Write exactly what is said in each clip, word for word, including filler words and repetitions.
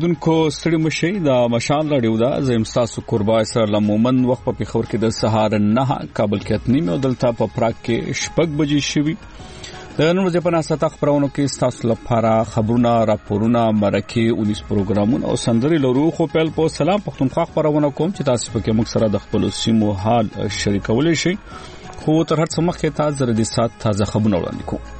اوریدونکو ستړي مشي د مشال راډیو دا زم تاسو قربا سره لمومن وخت په خبر کې د سهار نه کابل کې اتنی مې دلته په پراګ کې شپږ بجې شوي د نن ورځې په ناسته خبرونو کې تاسو لپاره خبرونه راپورونه مرکه انیس پروګرامونه او سندري لرو خو په په سلام پختونخوا خبرونه کوم چې تاسو په کې موږ سره د خپل سیمو حال شریکول شي خو تر هڅه مخکې تاسو زر دي سات تازه خبرونه وړاندې کوم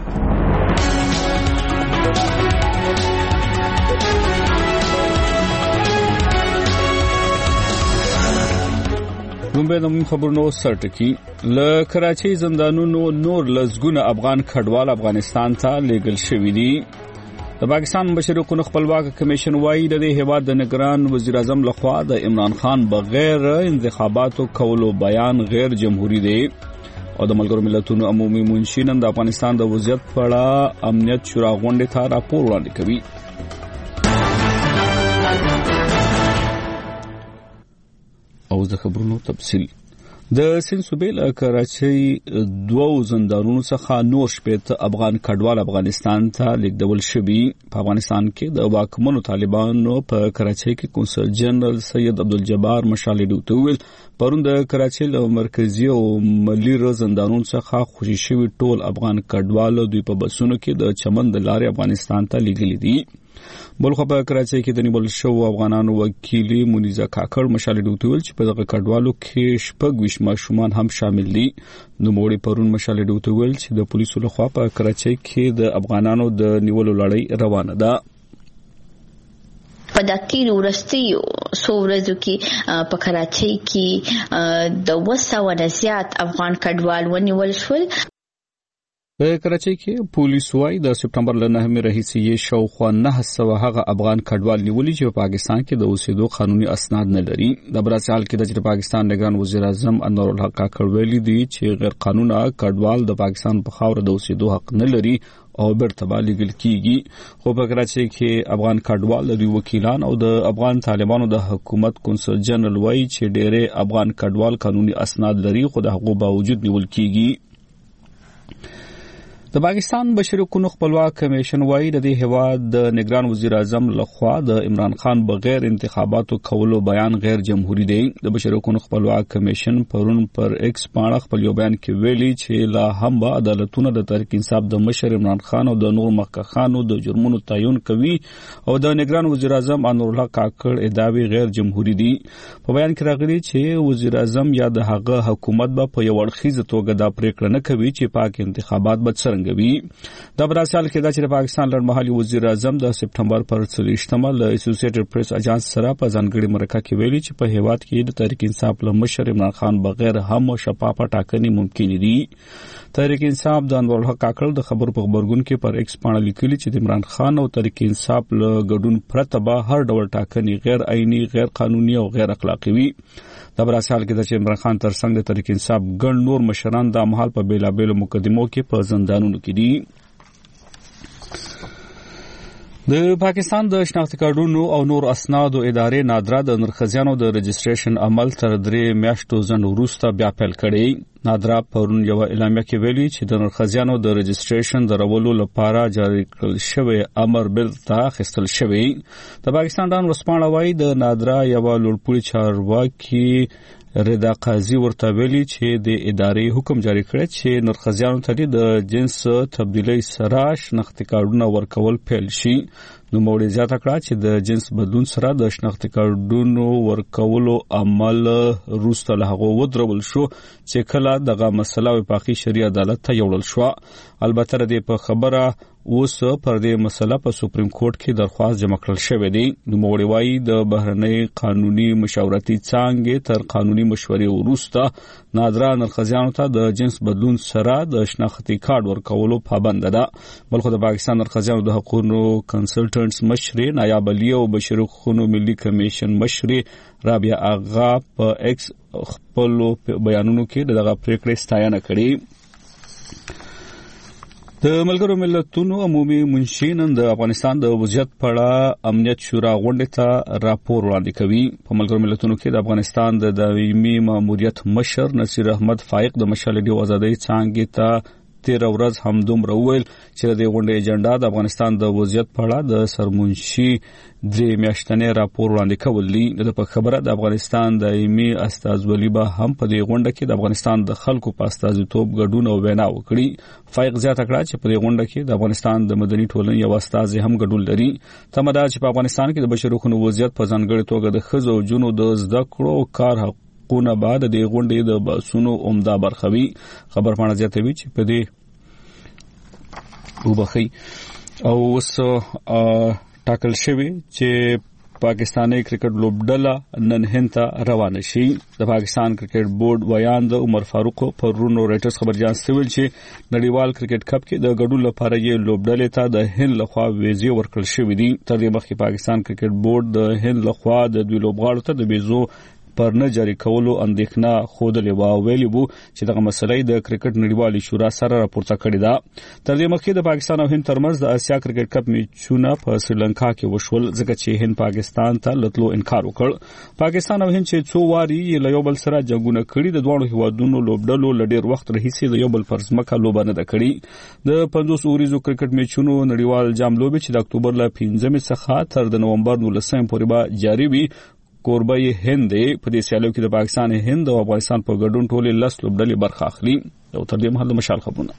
دومره د خبرونو سرټکی ل کراچۍ زندانونو نور لزګونه افغان کډوال افغانستان ته لیږل شوی دي د پاکستان مشر حکومت خپلواک کمیشن وايي د هیواد د نگران وزیر اعظم لخوا د عمران خان بغیر انتخاباتو کولو بیان غیر جمهوریت دی او د ملګرو ملتونو عمومي منشي نن د افغانستان د وضعیت په اړه امنیت شورا غونډې ته راپور وړاندې کوي او د خبرونو تفصیل د سند صوبې له کراچۍ دوو زندانونو څخه نور شپږ افغان کډوال افغانستان ته لیږدول شوي په افغانستان کې د واکمنو طالبانو په کراچۍ کې کونسل جنرال سید عبدالجبار مشال ډیوته ویل پرون د کراچۍ له مرکزی او ملي زندانونو څخه خوشي شوي ټول افغان کډوال دوی په بسونو کې د چمن د لارې افغانستان ته لیږلي دي بلخو په کراچۍ کې د نیول شو افغانانو وکیل منیزه کاکړ مشال ډیوټول چې په دغه کډوالو کې شپږ ویش ماشومان هم شامل دي نو موړي پرون مشال ډیوټول چې د پولیسو لخوا په کراچۍ کې د افغانانو د نیولو لړۍ روانه ده په داتیر ورستیو سورزو کې په کراچۍ کې د وسو نه زیات افغان کډوال ونیول شول په کراچۍ کې پولیس وايي د سپټمبر ل نهمې راهیسې یې شاوخوا نه سوه هغه افغان کډوال نیولي چې په پاکستان کې د اوسېدو قانوني اسناد نه لري د برازیل کې د پاکستان نگران وزیر اعظم انور الحق کاکړ ویلي دي چې غیر قانوني کډوال د پاکستان په خاور د اوسېدو حق نه لري او برته لیږل کیږي خو په کراچۍ کې افغان کډوال د وکیلان او د افغان طالبانو د حکومت کونسل جنرال وايي چې ډېر افغان کډوال قانوني اسناد لري خو د حقوق باوجود نیول کیږي د پاکستان بشري حقوقو خپلواک کمیشن وايي د هیواد د نگران وزیر اعظم لخوا د عمران خان بغیر انتخاباتو کولو بیان غیر جمهوریت دی د بشري حقوقو خپلواک کمیشن پرون پر ایکس باندې خپل یو بیان کې ویلي چې لا هم به عدالتونه د تحریک انصاف د مشر عمران خان او د نور مخکخانو د جرمونو تعین کوي او د نگران وزیر اعظم انور الله کاکړ ادعاوی غیر جمهوریت دي په بیان کې راغلي چې وزیر اعظم یا د هغه حکومت به په یو اړخیزه توګه دا پریکړه نه کوي چې پاک انتخابات به څنګه د برازیل کې د پاکستان لړمحلي وزیر اعظم د سپټمبر پر څلوېښتمه له اسوسییټډ پریس اجانس سره په ځانګړي مرکه کې ویلي چې په هیواد کې د تحریک انصاف له مشر عمران خان بغیر هم شفافه ټاکنې ممکن دي تحریک انصاف د انور الحق کاکړ د خبرو په خبرګون کې پر ایکس باندې لیکلي چې د عمران خان او تحریک انصاف له ګډون پرته به هر ډول ټاکنې غیر عیني غیر قانوني او غیر اخلاقی وي د برازیل کې د عمران خان ترڅنګ د تحریک انصاف ګڼ نور مشران د مهال په بیلابېلو مقدمو کې په زندانونو کې دي د پاکستان د شناختی کارتونو او نور اسنادو ادارې نادرا د نرخزیانو د رجسټریشن عمل تر درې میاشتو ځنډ وروسته بیا پیل کړی نادرا پرون یو اعلامیه کې ویلي چې د نرخزیانو د رجسټریشن درولو لپاره جاری کړل شوی امر بیرته اخیستل شوی د پاکستان دان ورسپانه وايي د نادرا یو لوړپوړي چارواکي رضا قاضي ورته ویلي چې د ادارې حکم جاری کړی چې نرخزیانو ته د جنس تبدیلی سره شناختی کارتونه ورکول پیل شي نو موړي زیاته کړه چې د جنس بدلون سره د شناختی کارتونو ورکولو عمل روسته له هغه ودرول شو چې کله دغه مسله وفاقي شرعي عدالت ته یوړل شو البته د په خبره اوس پر دې مسله په سپریم کورټ کې درخواست جمع کړل شوې دی نو موړي وايي د بهرنۍ قانوني مشاورتي څانګې تر قانوني مشورې وروسته نادرا نرخزیانو ته د جنس بدلون سره د شناختی کارت ورکولو پابند ده بلخو د پاکستان نرخزیانو د حقوقو کنسلټنټس مشري نایب علی او بشري حقوقو ملي کمیشن مشري رابعه اغا په ایکس خپل بیانونو کې دغه پریکړې ستاینه کړې د ملګرو ملتونو عمومي منشي نن د افغانستان د وضعیت په اړه امنیت شورا غونډې ته راپور وړاندې کوي په ملګرو ملتونو کې د افغانستان د دایمي ماموریت مشر نصیر احمد فائق د مشال ډیو ازادۍ څانګې ته تیر ورځ هم دومره وویل چې د غونډې اجنډا د افغانستان د وضعیت په اړه د سرمنشي درې میاشتنې راپور وړاندې کول دي. د په خبره د افغانستان دایمي استازولي به هم په دې غونډه کې د افغانستان د خلکو په استازیتوب ګډون او وینا وکړي. فایق زیاته کړه چې په دې غونډه کې د افغانستان د مدني ټولنې یو استازي هم ګډون لري. تمه ده چې په افغانستان کې د بشري حقوقو وضعیت په ځانګړي توګه د ښځو او جنو د زده کړو کار حقونه بعد د غونډې د بحثونو عمده برخه وي. خبر پاڼه زیاتوي چې په دې وبخي او وس ټاکل شوی چې پاکستاني کرکټ لوبډله نن هند ته روانه شي. د پاکستان کرکټ بورډ ویان د عمر فاروق پرونو رائټرز خبرجان سویل چې نړیوال کرکټ کپ کې د ګډون لپاره یې لوبډلې ته د هند لخوا ویزې ورکړل شوې دي. تر دې مخکې پاکستان کرکټ بورډ د هند لخوا د دوی لوبغاړو ته د ویزو پر نه جاری کولو اندېښنه خوده و ویلي وو چې دغه مسلې د کرکټ نړیوالې شورا سره راپورته کړې ده. تر دې مخکې د پاکستان او هند ترمنځ د اسیا کرکټ کپ میچونه په سریلانکا کې وشول ځکه چې هند پاکستان ته لتلو انکار وکړ. پاکستان او هند چې څو واري له یو بل سره جنگونه کړي د دوه هیوادونو لوبډلو ل ډیر وخت راهیسې د یو بل پر ځمکه لوبه نه ده کړې. د پنځوس اوریزو کرکټ میچونو نړیوال جام لوبې چې د اکتوبر ل پنځمې څخه تر د نومبر نولسمې پورې به جاری وي. کوربه هند په دې سیالیو کې د پاکستان هند او افغانستان په ګډون ټولې لس لوبډلې برخه اخلي. او تر دې مهال د مشال خبرونه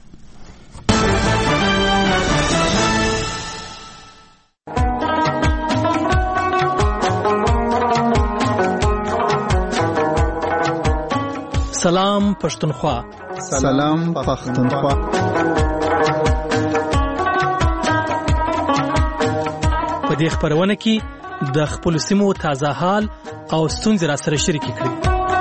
سلام پښتونخوا. سلام پښتونخوا. په دې خبرونه کې د خپل سیمو تازه حال او ستونزې را سره شریکې کړي.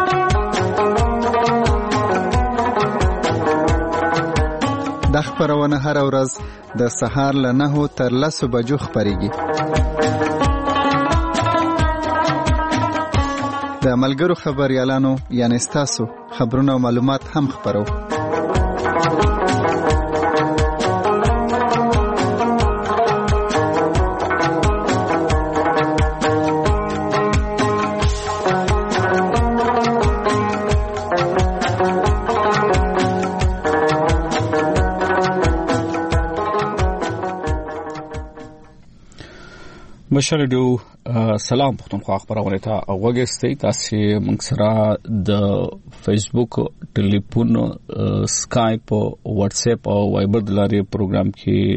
د خبرونه هر ورځ د سهار له نهو تر لسو بجو خبريږي. د ملګرو خبريالانو یعنی تاسو خبرونه او معلومات هم خبرو. مشاهدو سلام پښتونخوا خبرونه ته اوګستې تاسو موږ سره د فیسبوک، ټلیفون، سکایپ، واتس اپ او وایبر د لارې پروګرام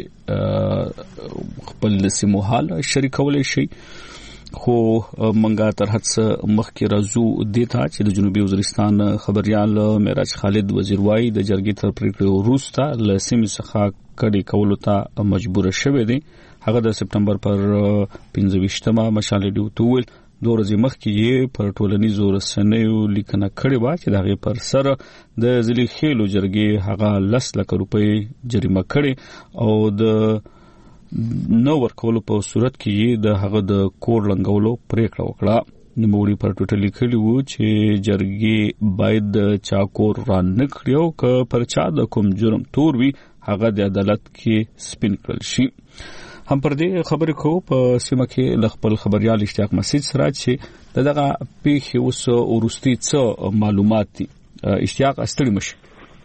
کې خپل سیمو حال شریکولای شي. خو منګه تر هڅه مخکې راځو دیتا چې د جنوبي وزیرستان خبريال معراج خالد وزیر وايي د جرګې تر پریکړې وروسته له سیمې څخه کډي کولو ته مجبور شوی دی. هغه د سپټمبر پر پنځه ویشتمه مشال ډیو تول دوه ورځې مخکې یې پر ټولنیزو رسنیو لیکنه کړې و چې دغه پر سر د ځلې خېلو جرګې هغه لس لک روپۍ جریمه کړې او د نو ورکولو په صورت کې د هغه د کور لنګولو پریکړه وکړه. نوموړي پر ټوټه لیکلي وو چې جرګې باید د چا کور را نه کړي او که پر چا د کوم جرم تور وي هغه د عدالت کې سپین کړل شي. هم پر دې خبرې کو په سیمه کې د خپل خبريال اشتیاق مسجد سره چې دغه پیښې اوس ورستي څه معلومات دي. اشتیاق استړي مشه.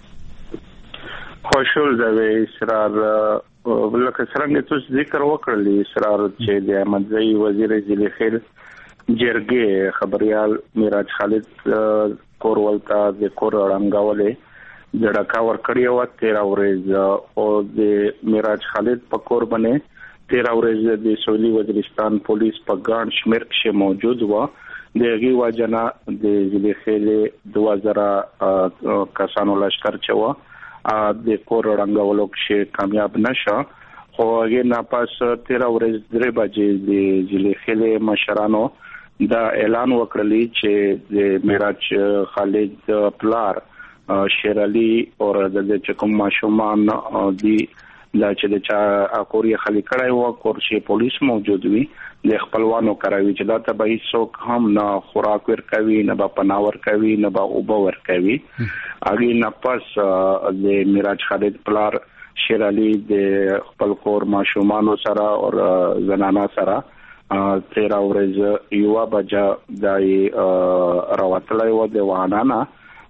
خوشحال دی اسرار ولکه څنګه تاسو ذکر وکړلی اسرار چې د احمدزئی وزیر ضلع خیل جرګې خبريال معراج خالد کورولتا د کور رنگاولې جړکا ور کړی و تیر ورځ او د معراج خالد په کور باندې تیر ورځ د سویلي وزیرستان پولیس په ګڼ شمیر کې موجود و. دغه واجنا د ضلع خیل دوه زره کسانو لشکر چوا د کور رنگولو کې کامیاب نشه. خو هغه نه پاس تیر ورځ درې بجې د ضلع خیل مشرانو دا اعلان وکړلی چې د معراج خالد پلار شیر علي او د چکم ماشومان دی دا چې د چا اکوري خلی کړای و کورشي پولیس موجود وي د خپلوانو کراوي چې دا ته به هیڅوک هم نه خوراک ور کوي نه به پناور کوي نه به اوبه ور کوي. اغه نه پس د معراج خالد پلار شیر علي د خپل کور ماشومان سره او زنانا سره تیر ورځ یو بجا دای راوتلای و د وانانا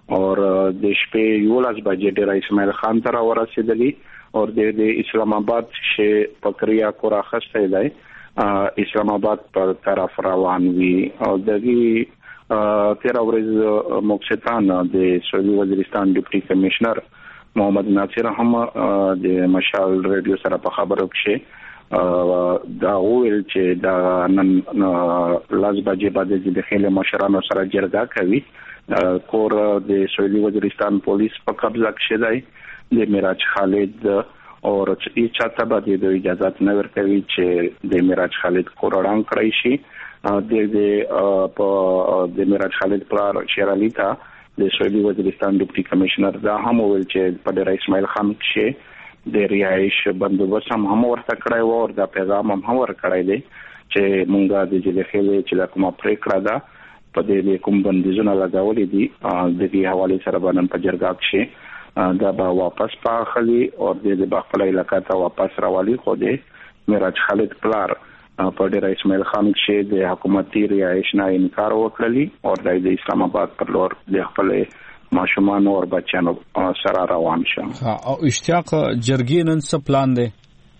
اور د شپې یولس بجې ډیر اسماعیل خان تر ورسېدلی او د اسلام آباد شه پکریا کو راخسته دی اسلام آباد پر طرف روان وی او دغه تیر ورځ موکشتان د سعودي وزیرستان ډیپټي کمشنر محمد ناصر هم د مشال ریډیو سره په خبرو کې دا ویل چې دا نن لاس بجې باندې د خېل مشرانو سره جرګه کوي کور د سعودي وزیرستان پولیس په قبضه کې دی د معراج خالد او چې چاته باندې د اجازه نه ورکوي چې د معراج خالد کور وړاندې کړی شي د د په د معراج خالد پر شیر علي ته د سعودي وزیرستان ډیپټي کمشنر دا هم ویل چې په ډیر اسماعیل خان کې د رهایش بندوبست هم هم ورته کړی و او دا پیغام هم ور کړی دی چې مونږه د جلې خېلې چې کومه پریکړه ده په دې کوم بندیزونه لګولې دي د دې حواله سره باندې په جرګه کې دا به واپس پاخلي او د خپل علاقې ته واپس راولي خو د معراج خالد پلار په ډیر اسماعیل خان چې د حکومتي رهایش نه انکار وکړلی او د اسلام آباد پر لور د خپل ماشومان او بچیانو سره روان شو. او اشتیاق جرګې نن څه پلان دی؟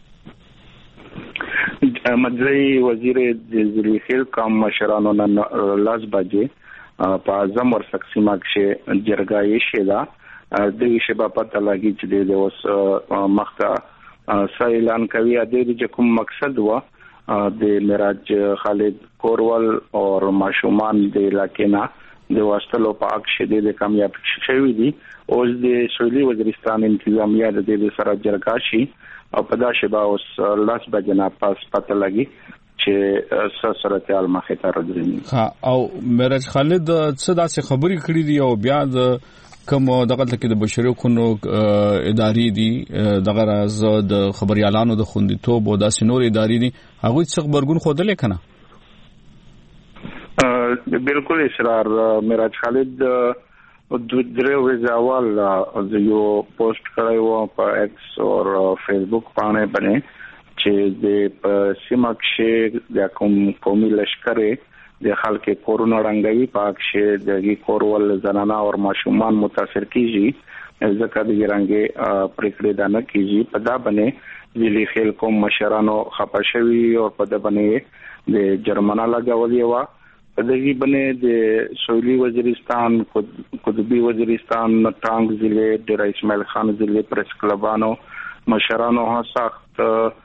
مدري وزیر د ذلیخیل قوم مشرانو نن لاس بجې په اعظم ور تقسیمه کې جرګه یې شیدا د شبا پته لګی چې د اوس مخته سا اعلان کوي د کوم مقصد و د معراج خالد کورول او ماشومان د علاقې نه د واستلو په اک شدید کامیاب شوی دي اوس د سعودي وزیرستان انتظامیه د دې سره جرګه شي او په دا شبا اوس لاس بجنا پاس پته لګی چې سره مخې ته راځي. ها او معراج خالد څه داسې خبرې کړې دي او بیا د کوم دغه کې د بشري حقوقو ادارې دي دغه راز د خبريالانو د خوندیتوب او د سينور ادارې دي هغه څه خبرګون خوده لیکنه بالکل اصرار معراج خالد د درو ځوال یو پوسټ کړو په ایکس او فیسبوک باندې باندې چې د سیمه کې د کوم قومي لشکره د خلک کورونا رنګوي پاک شه د کورول زنانه او ماشومان متاثر کیږي ځکه د رنګي پریکړه ده نه کیږي په دا باندې ویلي خل کوم مشرانو خپشوي او په دا باندې د جرمنه لګولې و په دغه باندې د سعودي وزیرستان قطبي وزیرستان ټانګ ضلع د اسماعیل خان ضلع پریس کلبانو مشرانو ها سخت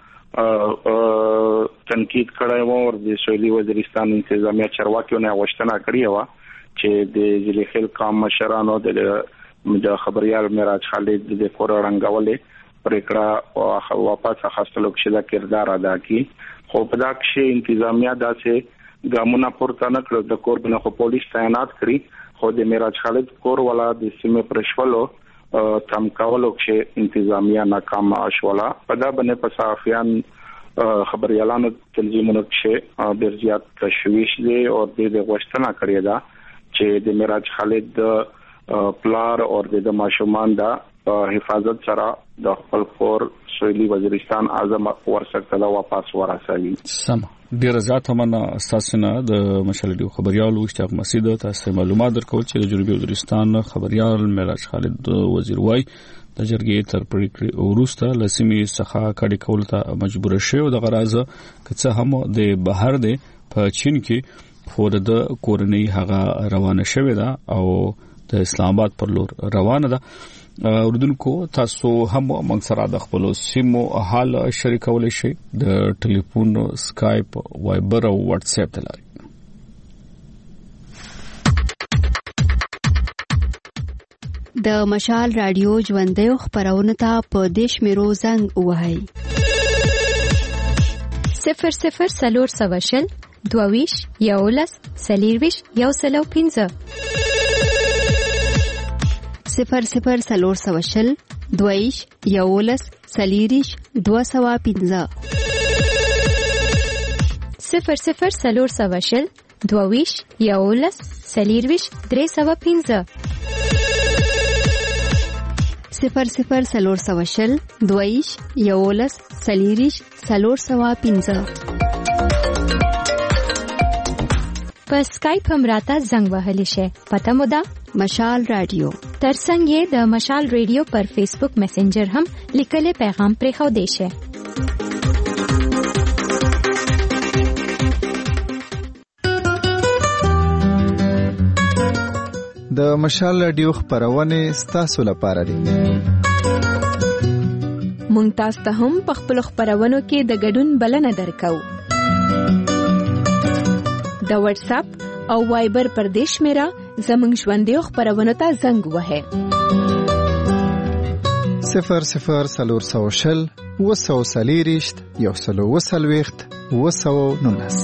تنقید کړی و او د سعودي وزیرستان انتظامیه چارواکیونه غوښتنه کړې و چې د ذلیخیل قوم مشرانو د خبريال معراج خالد د کور رنګولې پریکړه او واپس اخیستلو کې د کردار ادا کړي خو په دا کې انتظامیه داسې ګامونه پورته نه کړل د کور بنه خو پولیس تعینات کړی خو د معراج خالد کور ولا د سیمه پرشولو تم کولو کې انتظامیه ناکام شولا په دا باندې په صحافیان خبريالانو تنظیمونو کې ډېر زیات تشویش دي او د غوښتنه کړې ده چې د معراج خالد پلار او د ماشومان دا حفاظت سره د خپل کور سعودي وزیرستان اعظم ورسره واپس ورسوي. سم ډیر زیات مننه تاسو نه د مشالډیو خبريال اشتیاق مسعود تاسو معلومات درکول چې د جنوبي وزیرستان خبريال معراج خالد وزیر وای د جرګې تر پریکړې وروسته لسمي څخه کډی کول ته مجبور شو د غرازه کڅه هم د بهر د په چین کې فور د کورنۍ هغه روانه شوې ده او د اسلام آباد پر لور روانه ده. اردوونکو تاسو هم موږ سره د خپل سیمو حال شریکول شي د ټلیفون سکایپ وایبر او واتس اپ ته لاري. د مشال رادیو ژوندۍ خبرونه ته په دیش میرو زنګ وهاي صفر صفر سلور سواشل دوویش یولس سلیرویش یو سلو پینځه صفر صفر سلور سواشل دویش یولس سلیریش دو سوا پینځه صفر صفر سلور سواشل دوویش یولس سلیرویش درې سوا پینځه صفر صفر سلور سواشل دویش یولس سلیریش سلور سوا پینځه په سکایپ هم راته زنګ وهلی شي. پته مو ده مشال رادیو. ترڅنګ یې د مشال رادیو پر فیسبوک میسنجر هم لیکلي پیغام پرې خو دی شه. د مشال رادیو خبرونه ستاسو لپاره دي. مونږ تاسو ته هم په خپل خبرونو کې د ګډون بلنه درکو. د واتس اپ او وایبر پر دیش میرا زمنګ ژوندې خبرونه ته زنګ وهه صفر صفر سلور سو شل وسو سلیریشت یو سلو وسلويخت وسو نونس.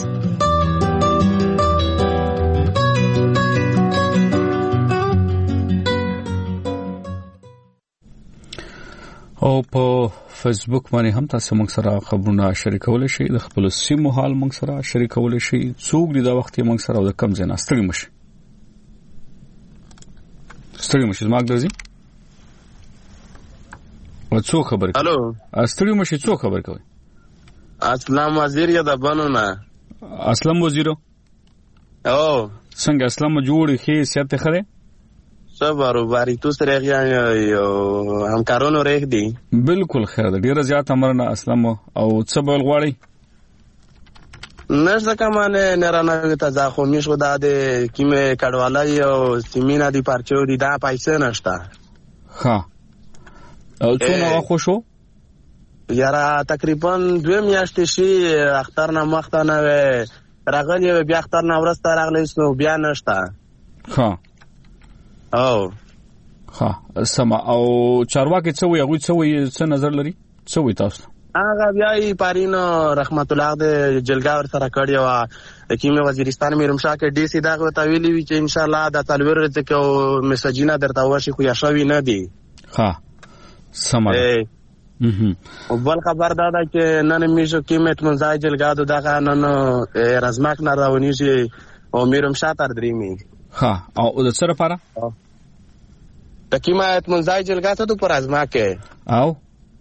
او په فیسبوک باندې هم تاسو موږ سره خبرونه شریکول شي، د خپل سیمو حال موږ سره شریکول شي، څوک دی دا وخت موږ سره د کم ځای نه ستړي مشي ستړي مشي زما ګرځي و څو خبر الو ستړي مشي څو خبر کوي. اسلام وزیر یا د بنو نه اسلام وزیر او څنګه اسلام جوړ خې سیاست خره صبرو باری تو سره یو همکارونو ریخ دي. بالکل خیر ده، ډیره زیات امرنه اسلام او څه بل غواړي نشته کمانه نرانه ته ځاخو میشو د کیمه کډوالای او سیمینا دی پارچو دی دا پیسې نشته. ها او څونه واخو شو یاره تقریبا دوه میاشتې شي اختر نه مخته نه راغلی بیا اختر نه ورسته راغلی نو بیا نشته. ها او ها سما او چارواکي څه وي هغه څه وي څه نظر لري څه وي تاسو هغه بیا یې پارینو رحمت الله د جلګاور سره کړی و کیمه وزیرستان میرمشاه کې ډي سي دا غوته ویلي وی چې ان شاء الله د تلویر ته کو میسجینه درته وشي خو یا شوی نه دی. ها سما او بل خبر دادا چې نن میشو کیمه منځای جلګادو دغه نن رزماک نه راونیږي او میرمشاه تر دریمي. ها او د سره لپاره د کیمه منځای جلګاته تو پر ازماکه او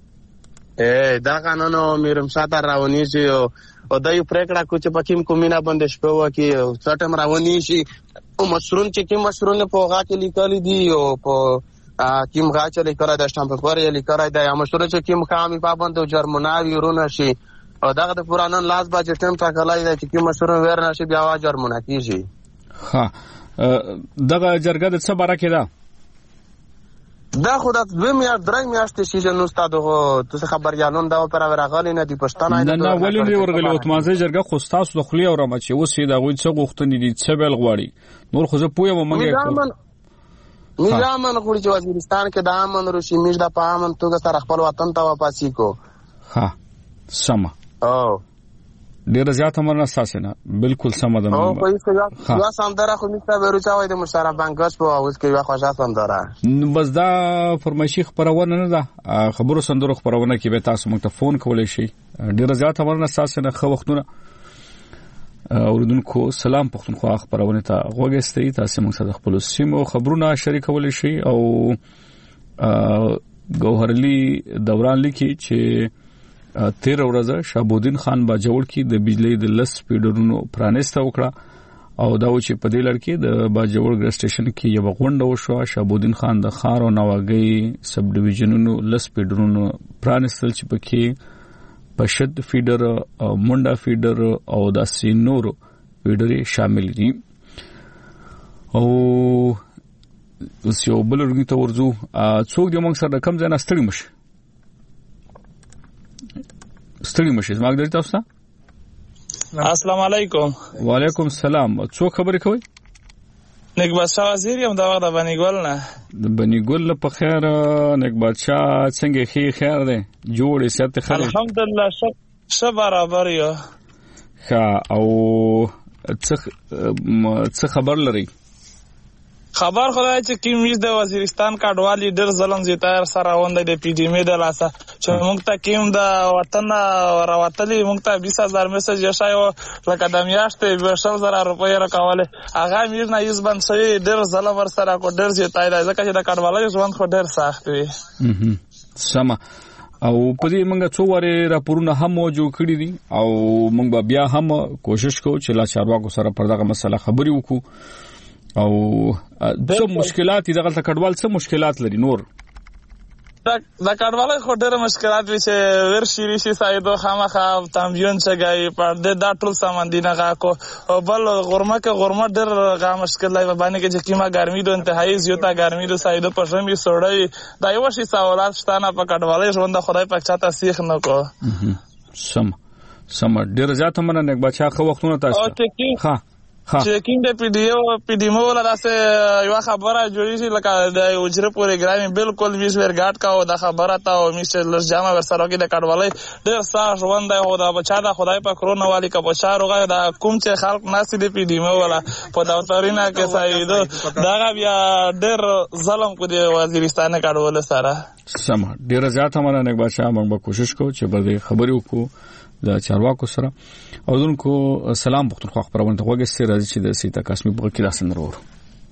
ا دا قانونو میرمشاه تر راونیږي او دای پریکړه کو چې پکیم کومینا بندش په وکی څټم راونیږي او مشرون چې کی مشرون په غا کې لیکل دي او په کیم غا چې لیکل د شتام په پرې لیکل دی یا مشرون چې کیم کامي پابند او جرمناوی ورونه شي او دغه د پرانن لاس باج ټیم ټاکلای دی چې کی مشرون ورنه شي بیا وا جرمنه کیږي. ها دغه جرګه د څه برکه ده دا خو د دوه میاشتې درې میاشتې شي نو ستاسو ته خبر یانون دا پر راغلی نه دی پښتانه نه نه ولې نه ورغلی اتمازه جرګه خو تاسو د خلی او رمچ وسې دا غوښ څه غوښتنې دي څه بل غواړي نور خو زه پوهه مونږه میرامن غوړي چې وزیرستان کې د امن روشي میش د پامن توګه سره خپل وطن ته واپسی کو. ها سما او ډیره زیات امرنه اساسنه بالکل سم ده. او په هیڅ یو سمدار خو میسته ورچاوي د مشرف بنګاس په اوس کې یو خوشا سمدار بس دا فرمایشي خبرونه نه ده خبرو سندرو خبرونه کې به تاسو موږ ته فون کولای شي. ډیره زیات امرنه اساسنه خو وختونه اوردونکو سلام پښتونخوا خبرونه ته غوږستئ تاسو موږ سره خپل سیمو خبرونه شریکول شي او ګوهرلی دوران لیکي چې تیر ورځ شابودین خان باجوړ کې د بجلی د لس پیډرونو پرانسته وکړه او دا و چې په دې لړ کې د باجوړ ګر سټیشن کې یو غونډه وشو. شابودین خان د خار او نواګي سب ډیویژنونو لس پیډرونو پرانستل چې پکې پشد فیډر او منډا فیډر او د سینورو فیډر شامل دي. او اوس یو بل ورګي ته ورځو څوک د موږ سره کم ځای نه ستړي مشي ستړي مشي زما ګرځي تاسو ته. السلام علیکم. وعلیکم السلام. څوک خبرې کوي؟ نیک بادشاہ وزیر یم دا وخت د بنیګل نه. د بنیګل په خیر نیک بادشاہ څنګه خې خیر ده جوړې سیاست خیر الحمدلله شب شب برابر یو. ښه او څه څه خبر لري؟ خبر خدای چې کیم ویز د وزیرستان کډوالی ډېر ظلم زیاتار سره وند د پی ډی ام د لاسه چې موږ ته کیم د وطن راوتلی موږ ته بیس هزار میسج یشایو لکه د میاشتې بیشل زره روپۍ راکواله هغه میر نه یز بند شوی ډېر ظلم ور سره کو ډېر زیاتای ځکه چې د کډوالی ژوند خو ډېر سخت وي. سم او په دې موږ څو واره راپورونه هم موجود کړی دي او موږ بیا هم کوشش کوو چې لا چارواکو سره پر دغه مسله خبري وکړو او څه مشکلات دي دغه کډوال څه مشکلات لري نور دا کډوالای خو ډېر مشکلات وي چې ورشي ریشي سایدو خامخا تامبیون چګای پر دې دا ټول سامان دي نه کو بل غرمه کې غرمه ډېر غا مشکل دی باندې کې چې کیما ګرمي دو انتهایی زیاته ګرمي دو سایدو پر شمي سوړی دا یو شي سوالات شتانه په کډوالای ژوند خدای پاک چاته سیخ نه کو سم سم ډېر زیات مننه یک بچا خو وختونه تاسو ها چې کینده پی ډی او پی ډی مو ولا داسه یو خبره جوړی شي لکه د اجره پروګرام بالکل ویش ورګاټ کا او د خبره تا او میشل لجامه ورسره کې د کډوالۍ ډېر ساش ژوند دی او دا بچا د خدای په کرونا والی کا بچا روغه دا کوم چې خلق ناسي د پی ډی مو ولا په داوترینا کې سایدو دا بیا ډېر ظلم کو دی وزیرستان کډوال سره سم ډېر زیات مننه بچا موږ به کوشش کوو چې به خبرې وکړو د چارواکو سره او دونکو سلام پختونخوا خبرونه ته وګورئ چې راځي چې د سیتا قسمي په کې داسن ورو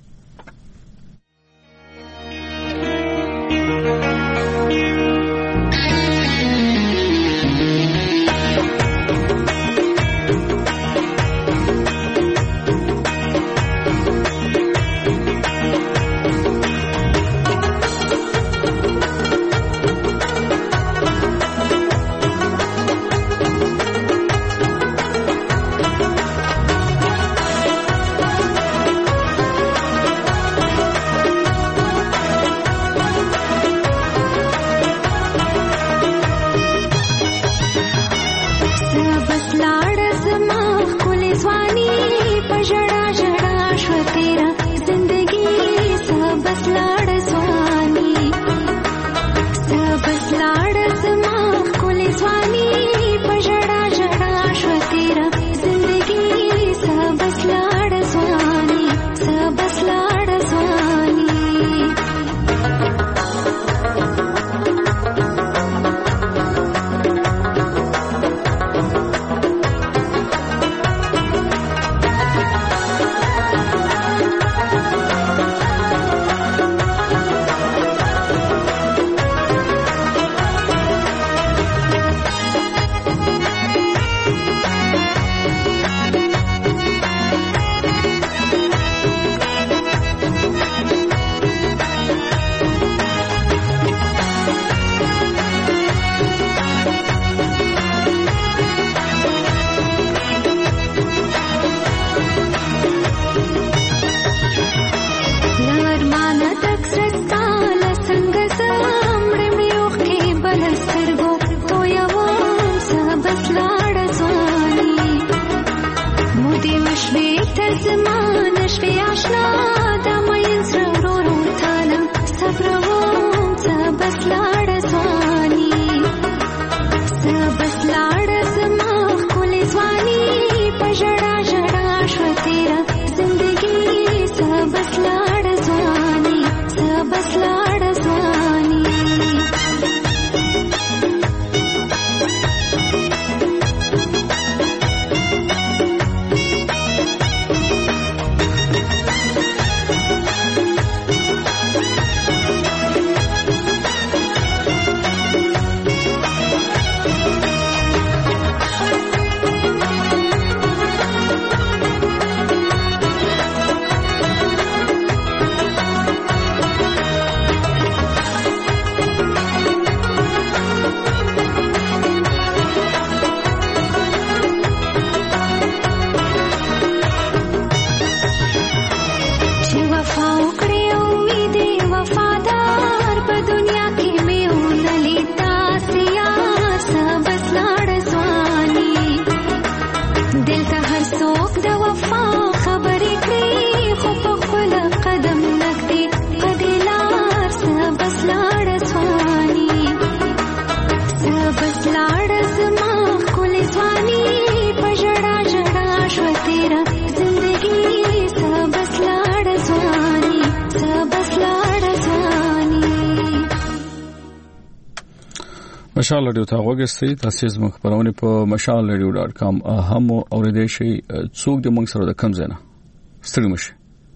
مشال رادیو ته وګورئ تاسو زموږ خبرونه په مشال رادیو ډاټ کام هم اوریدئ شئ څوک د موږ سره د کم ځای نه ستړي مشه.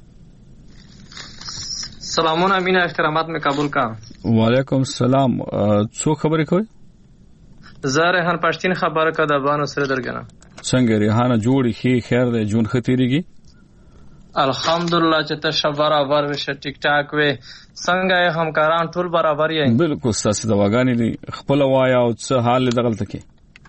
سلامونه امینه احترامات مې قبول کا. وعلیکم السلام. څو خبرې کوي؟ زه ریحان پښتين خبره کا د بانو سره درګنه. څنګه ریحانه جوړی خې خیر ده جون ختیریږي؟ الحمدلله چې ته برابر وشه ټیک ټاک وې څنګه همکاران ټول برابر یې؟ بالکل تاسو دواګانې دي خپل وایا او څه حال دغلت کې؟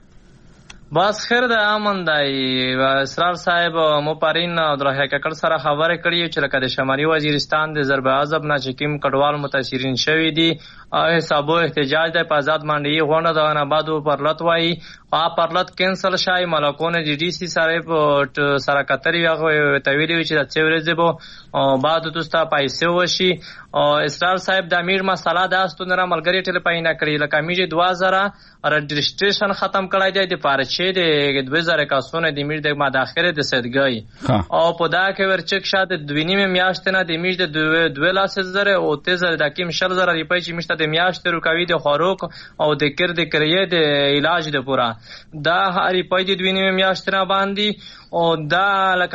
بس خیر ده امن دی. اسرار صاحب مپارین عبدالله ککړ سره خبرې کړې چې لکه د شمالي وزیرستان د ضرب عذاب نه چې کوم کډوال متاثرین شوي دي حسابو احتجاج د په آزاد منډي غونډه د نبادو پرلط وایي ا پرلط کینسل شای ملکونه ډي ډي سي سره په سره کتري هغه تویری چې د څورې زبو بعد توستا پیسې وشي او اسرار صاحب د امیر مسله د استونه را ملګری ټلیفاین کړی لکه میجه دوه زره رجسټریشن ختم کړای دی د پارچې د دوه زره کاسونه د میجه د مداخله د سدګي او په دا کې ورچک شاده دوه نیمه میاشت نه د میجه د دوه لاس زره او تیزه د کیم شل زره ریپای چې مشته د میاشت رکاوی د خوروک او د کړ د کریه د علاج د پورا دا هری پای د دوه نیمه میاشت نه باندې او دا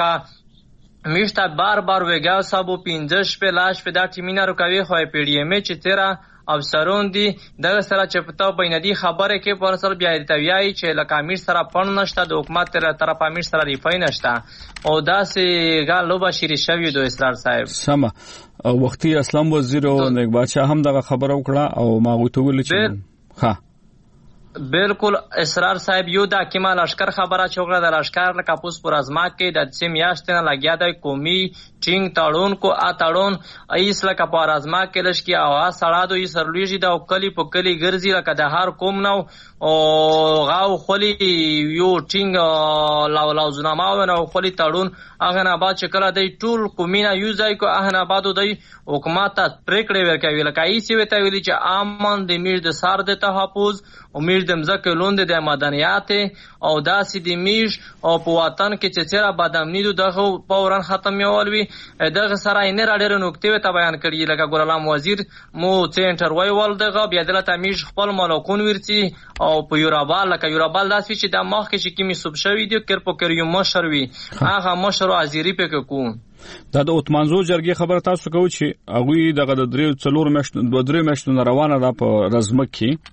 لکه میشته بار بار وګاو صاحب پینځش په لاش په دا ټیمینا رکاوی خو پی ډی ام چې تیرا افسرون دي دغه سره چې پتا بینادي خبره کې پر سر بیا د تویای چې لکه امیر سره پړ نشته د حکومت تر طرف امیر سره ریفای نشته او داسې ګال لوبه شری شوی دو اسرار صاحب سم او وختي اسلام وزیر او نیک بادشاہ هم دغه خبره وکړه او ما غوته ویل چې ها بالکل اسرار صاحب یو دا کیما لشکر خبره چوغړه د لشکر لکه پوس پر ازما کې د سیم یاشتنه لګیا د قومي ټینګ تاړون کو ا تاړون ایس لکه پر ازما کې لش کې اواز سړا دوی سرلویږي د کلی په کلی ګرځي لکه د هر قوم نو او غاو خلی یو ټینګ لاو لاو زنامه نو خلی تاړون اغه نه بعد چې کله د ټول قومینا یوزای کو اغه نه بعد د حکومت پریکړه ورکوي لکه ایسی وته ویلي چې امن د میر د سار د تحفظ امیر د مزکه لوند د مدنیات او داسې د میش او په وطن کې چې چیرې بادامنی دغه پورن ختم یولوي دغه سره نه راډر نوکته ته بیان کړی لکه ګورلام وزیر مو سنټر وای ول دغه بیا دلته میش خپل ملکون ورتي او په یورابال لکه یورابال داسې چې د مخ کې چې کیمی سوب شوی دی کر په کریو مشر وی هغه مشر ازيري پکې کو دا د اوتمانزو جرګې خبر تاسو کوي چې هغه دغه د درې څلور میاشتو د درې میاشتو روانه ده په رزمک کې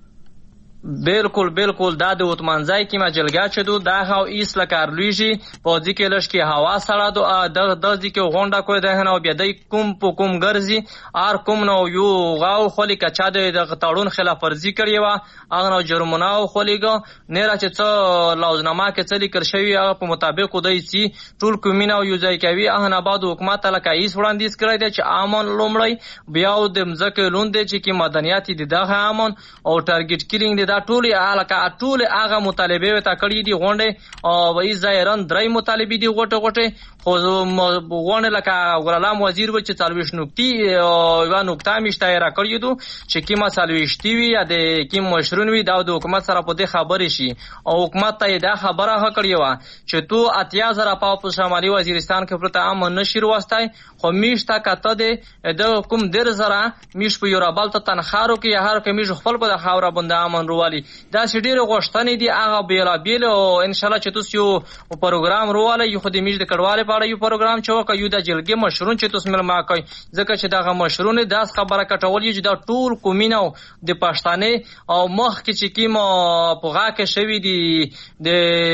بالکل بالکل دا د اوتمانځای کې مجلګا چدو دا هاو ایس لکارلویږي په دې کې لش کې هوا سړا دو د د دې کې غونډه کوي ده نه بیا د کوم په کوم ګرځي ار کوم نو یو غاو خلی کچا د غټاړون خلاف ورزي کړی و اغه نو جرمناو خلیګو نه را چې څو لازمنامه کې څلی کړ شوی هغه په مطابق دوی سي ټول کومیناو یو ځای کوي اغه نه بعد حکومت لکه ایس وړاندیز کړی دی چې امن لومړی بیا د مزکه لوند چې کې مدنیات دي دغه امن او ټارګټ کیلینګ دا ټولي علاقه ټول هغه مطالبه وتا کړی دي غونډه او وای ظاهرن درې مطالبه دي غټه غټه خو غونډه لکه غلام وزیر و چې څلويش نقطي او یو نقطه مشته را کړی دو چې کیما څلويشتي وي یا د کیم مشرون وي دا د حکومت سره په دې خبرې شي او حکومت ته دا خبره ها کړی و چې تو اتیا زره په شمالي وزیرستان کې پرته امن نشیر واستای خو میشته کته د د کوم در زره میش په یورابال ته تنخارو کې هر کوم میش خپل په خاوره باندې امن روالي دا شډیر غوښتنې دي هغه بیل بیل او ان شاء الله چې تاسو یو پروګرام روواله یو خو د میش د کډواله په اړه یو پروګرام چوکه یو د جلګې مشرون چې تاسو مل ما کوي ځکه چې دغه مشرون داس خبره کټول یو د ټول کومینو د پښتانه او مخ کې چې کیما پوغا کې شوی دي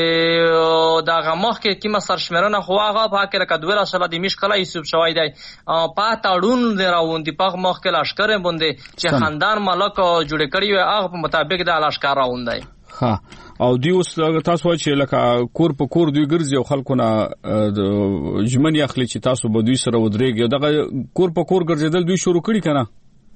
د دغه مخ کې کیما سرشمرونه خو هغه په کې لکه دوه رسول د میش کله یوسف شوی دی په تاړون دی راوندي په مخ کې لاشکر باندې چې خاندان ملک جوړ کړی وي هغه په مطابق د لاشکر راوندي ها او دی اوس تاسو چې لکه کور په کور دوی ګرځي او خلکو نه جمن یخلی چې تاسو به دوی سره ودرېږي دغه کور په کور ګرځیدل دوی شروع کړي کنه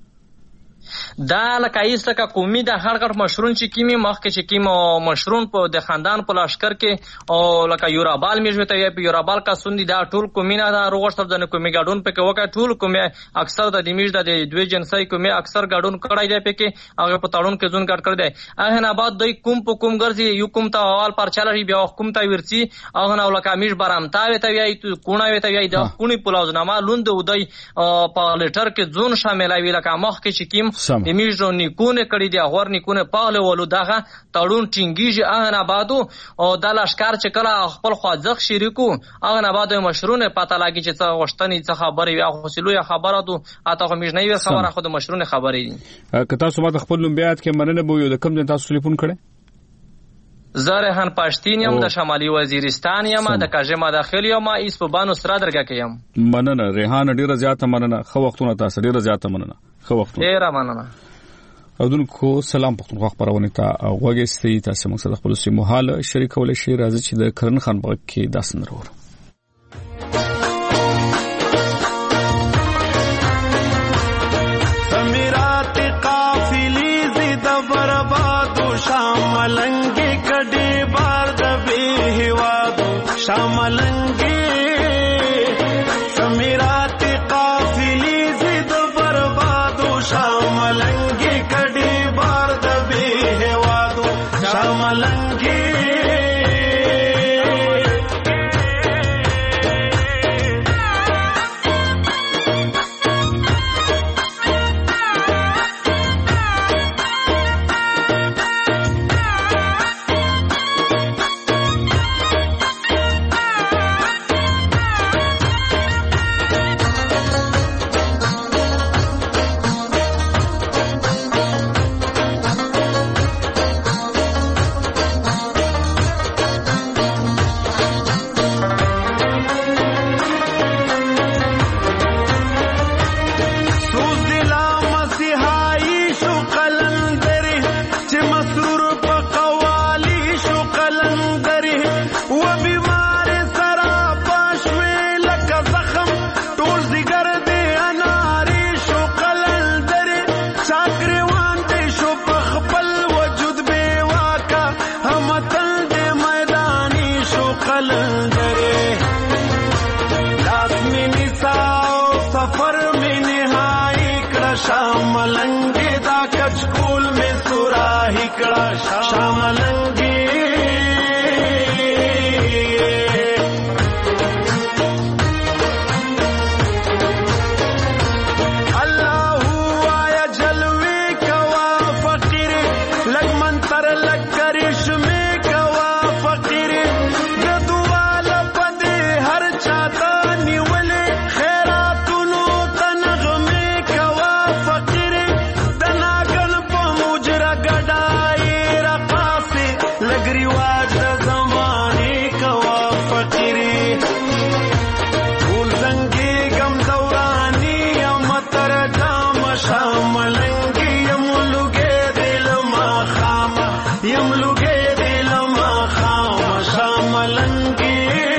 دا لکه ایس لکه قومي د هر غټ مشرون چې کیمي مخ کې چې کیمو مشرون په د خاندان په لاشکر کې او لکه یورابال میژته یا په یورابال کا سندي دا ټول قومینا دا روغښت د قومي ګډون په کې وکړ ټول قومي اکثر د دیمیج د دوی جنسي قومي اکثر ګډون کړای دی په کې هغه په تاړون کې ځون کټ کړ دی اهن آباد دوی کوم په کوم ګرځي یو کوم ته حوال پر چلري بیا کوم ته ورسي هغه نو لکه میش برامتا وي ته وي تو کونه وي ته وي دا کونی پلاوزنامه لوند ودی په لیټر کې ځون شاملوي لکه مخ کې چې کیم میژو نیکونه کړی دی غور نیکونه پاغله ولو دغه تړون ټینګیږي هغه آبادو او د لشکر چې کله خپل خواځخ شریکو هغه آبادو مشرونه پته لاګي چې څه غشتنی څه خبرې وي خو سلوې خبره دو اته خو میژ نه وي خبره خو د مشرونه خبرې دي که تاسو ما خپل نوم بیات کې مننه بو یو د کم د تاسو ټلیفون کړي زه ریحان پښتین یم د شمالي وزیرستان یم د کاژما داخلي یم ایس په بانو سره درګه کیم. مننه ریحان ډیره زیاته مننه. خو وختونه تاسو ډیره زیاته مننه. خو وختونه ډیره مننه. اودونکو سلام پښتونخوا خبرونه ته وګورئ. تاسو موږ سره خپل سیمه حال شریکول شي. راځي چې د کرن خان بغ کې داسن ورو سمیرات قافلی زید بربادو شاملنگی کډي بار د به هوادو شاملنگی سمیرات قافلی زید بربادو شاملنگی کډي بار د به هوادو شاملنگی شاملنگی دا کچکول میں سوراہی کڑا شاملنگی اللہ آیا جلوے کوا فقیر لگ منتر لگ کرش میں کوا فقیر گدوال پدے ہر چاہتا نیولے خیراتونو تنغمے کوا فقیر دناگن پا مجرہ گڑائی رقاسی لگری واج زمانی کوا فقیری پھول زنگی گم دورانی یم تر جام شاملنگی یم لگے دل ما خاما یم لگے دل ما خاما شاملنگی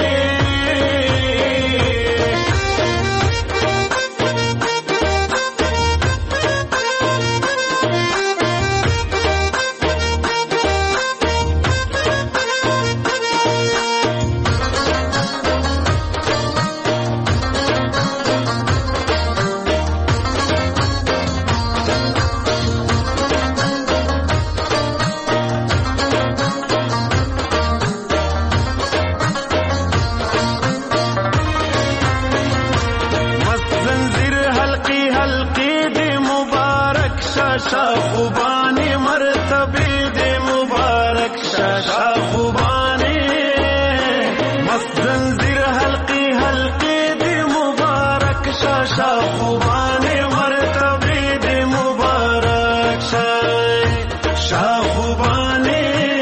خوبانی مرتبی دے مبارک شاشا خوبانی مست زنجیر حلقی حلقی دے مبارک شاشا خوبانی مرتبی دے مبارک شاشا خوبانی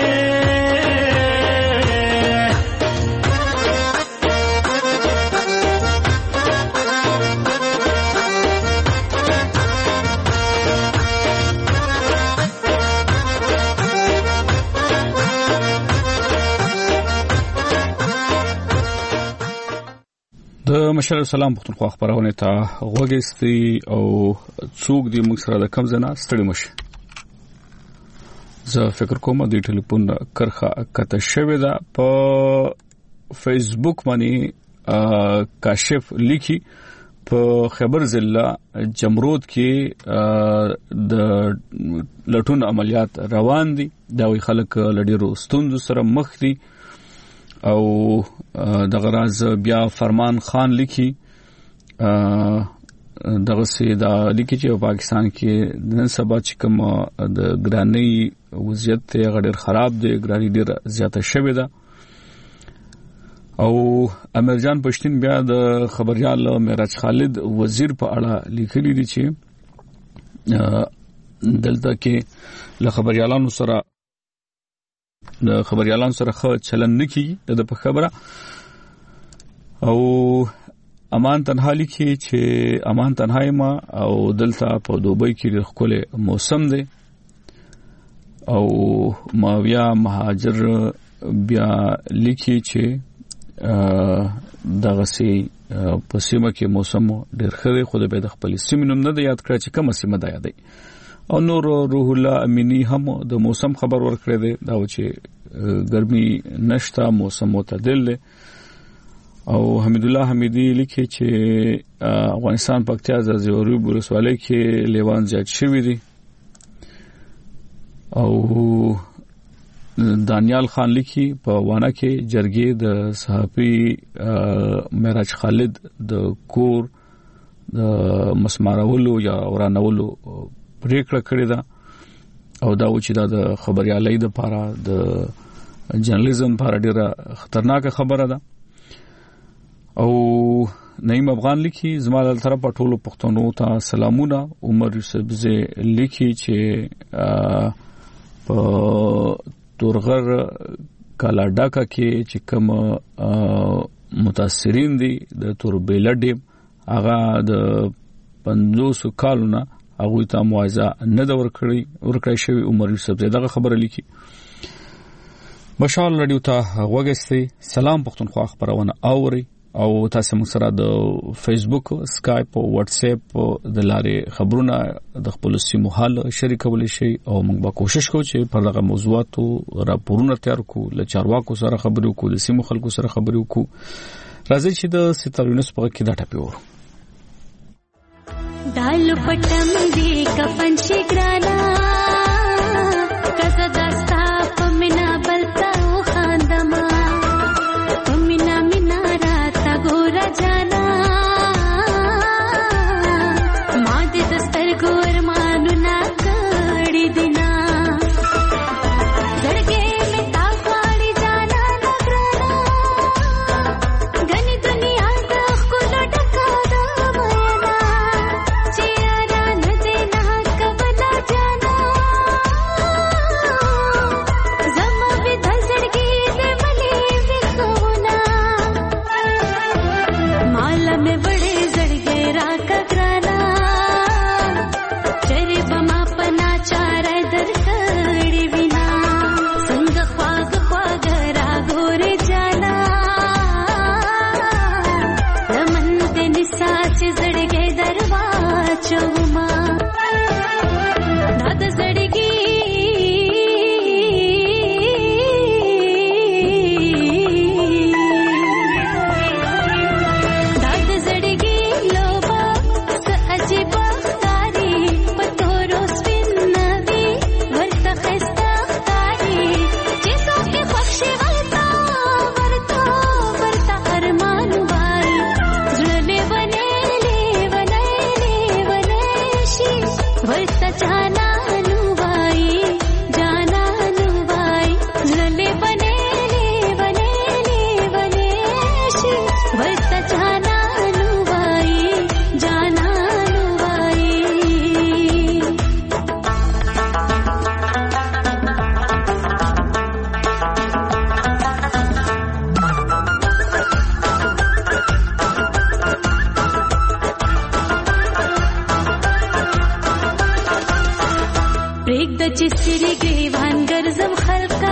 د مشر سلام پښتونخوا خبرونه ته غوږی او څوک دی موږ سره د کم زنه ستړي مشه. زه فکر کوم د ټلیفون کرخه کته شوی دا په فیسبوک باندې کاشف لیکي په خبر ضلع جمرود کې د لټون عملیات روان دي. دا وی خلک لډیرو ستوندو سره مخ دي او د غراز بیا فرمان خان لیکي دغه سي دا لیکي چې پاکستان کې نن سبا چې کوم د ګرانی وضعیت ته غډر خراب دی، ګرانی ډیر زیاته شوې ده. او امرجان پښتين بیا د خبريال معراج خالد وزیر په اړه لیکلي دي چې دلته کې له خبريالانو سره د خبريالانو سره ښه چلن نکي د په خبره. او امان تنها لیکي چې امان تنهایی ما او دلته په دوبۍ کې د خپل موسم دی او ماویا مهاجر بیا لیکي چې دغه سي په سیمه کې موسم ډېر ښه دی، خو د به د خپل سیمې نوم نه یاد کړی چې کومه سیمه ده یادي. او نور روح الله امینی هم د موسم خبر ورکړی دی دا چې ګرمي نشته، موسم معتدل دی. او حمید الله حمیدی لیکي چې افغانستان پکتیا زازوري ولسوالۍ کې لیوان زیات شوی دی. او دانیال خان لیکي په وانه کې جرګې د صحافي معراج خالد د کور د مسمارولو یا ورانولو پریکړه کړې ده او دا و چې دا د خبريالۍ د لپاره د جرنالیزم لپاره ډیره خطرناک خبره ده. او نعیم افغان لیکي زموږ له طرفه ټولو پښتنو ته سلامونه. عمر یوسف زه لیکي چې په تورغر کالاډاکا کې چې کوم متاثرین دي د توربېلا ډیم هغه د پنځوس کالونه هغه ته معاوضه نه د ورکړی ورکړی شوی. عمر یوسف زه دغه خبره لیکي. مشال رادیو ته وګورئ. سلام پښتونخوا خبرونه اوري او تاسو موږ سره د فیسبوک، سکایپ او واتس اپ د لارې خبرونه د خپل سیمو حال شریکول شي او موږ به کوشش کوو چې پر دغه موضوعاتو راپورونه تیار کړو، له چارواکو سره خبرې وکړو، د سیمو خلکو سره خبرې وکړو. راځي چې د ستارونس په کې دا ټاپي ورو. دال پټم دی کفن شي ګرانا کزه دستا پمنا بلتا خاندما پمنا مینا راتا ګور جانا ما دې دستر ګور مانو نا کړی دینا دړګې می تا پاړی جانا نګرانا غني دنیا د خپل ټکا دا مینا چیرې نه دې نه کبلا جانا زما به دزړګې دې ملي وکونا مال مې بڑے زړګې را کګرانا چرې بما پنا چار در کړي وینا څنګه خواږ خواږ را ګورې جانا لمن دې نسا چې زړګې دروا چوما داد زړګې داد زړګې لوبا س عجیب ښکاری پتورو سپینوي ورته خسته ښکاری چې څوک یې خوښ شي ورته ورته ورته ارمان وای زړه لیونی لیونی لیونی شي ورته جانانو وای جانانو وای زړه لیونی لیونی لیونی شي ورته جانانو وای جانانو وای. پریږده چې سری ګریوان ګرځم خلقا